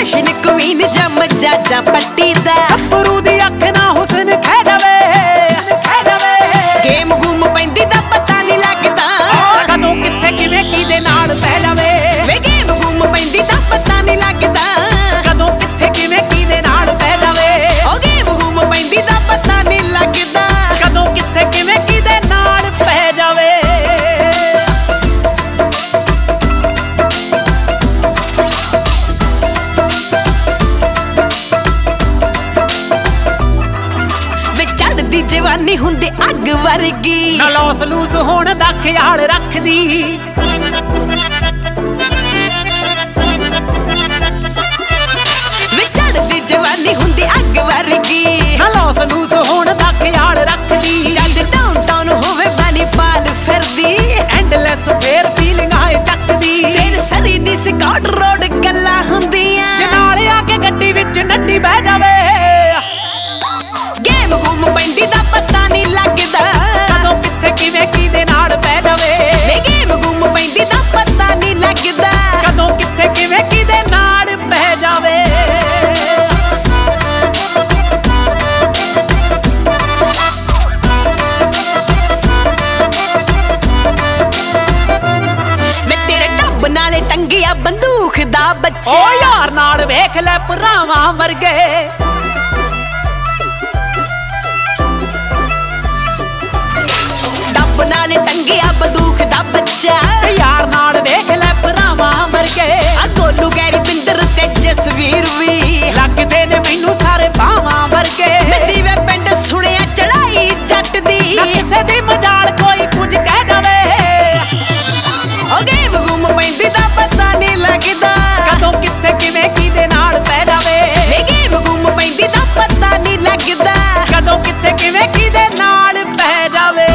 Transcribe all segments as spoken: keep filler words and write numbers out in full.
fashion queen जम जाजा पट्टी दा ਗੱਭਰੂ ਦੀ ਅੱਖ ਨਾ ਹੁਸਨ ਖਹਿ ਜਾਵੇ ਖਹਿ ਜਾਵੇ गेम गुम पैंदी दा पता नहीं लगदा ਕਦੋਂ ਕਿੱਥੇ ਕਿਵੇਂ ਕਿਹਦੇ ਨਾਲ ਪੈ ਜਾਵੇ वे गेम गुम पैंदी दा पता नहीं लगदा ਕਦੋਂ ਕਿੱਥੇ ਕਿਵੇਂ ਕਿਹਦੇ ਨਾਲ ਪੈ ਜਾਵੇ ओ गेम गुम पैंदी दा पता नहीं लगदा ਕਦੋਂ ਕਿੱਥੇ ਕਿਵੇਂ ਕਿਹਦੇ ਨਾਲ ਪੈ ਜਾਵੇ दी जवानी हुंदी अग वर्गी ना लॉस लूज होण दा ख्याल रखदी वे चढ़दी जवानी हुंदी अग वर्गी ना लॉस लूज होण दा ख्याल रखदी जद डाउन टाउन होवे बानी पाल फिरदी एंडलेस फेर फीलिंग आए चकदी फिर सरी दी स्कॉट रोड गल्ला हुंदियां जे नाल आके गड्डी विच नड्डी बह जावे गेम गुम पैंदी दा पता नहीं लगदा कदों किथे किवें किहदे नाल पै जावे वे गेम गुम पैंदी दा पता नहीं लगदा कदों किथे किवें किहदे नाल पै जावे वे तेरे डब नाले टंगिया बंदूक दा बच्चा ओ यार नाल वेख ले भरावां वर्गे नाले टंगिया बंदूक दा बच्चा यार नाल वेख ले भरावां वर्गे आ गोलू गैरी पिंदर ते जसवीर वी लगदे ने मैनू सारे बावां वर्गे मेरी वे पिंड सुनिया चढ़ाई जट दी ना किसे दी मजाल कोई कुछ कह जावे ओ गेम गुम पैंदी दा पता नहीं लगदा कदों किथे किवें किहदे नाल पै जावे वे गेम गुम पैंदी दा पता नहीं लगदा कदों किथे किवें किहदे नाल पै जावे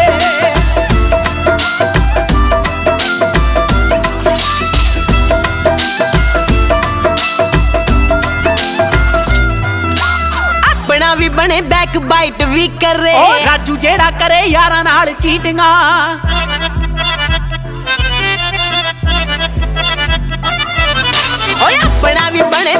भी बने बैक बाइट भी करे ओ राजू जेड़ा करे यारां नाल चीटिंगां ओए अपना भी बने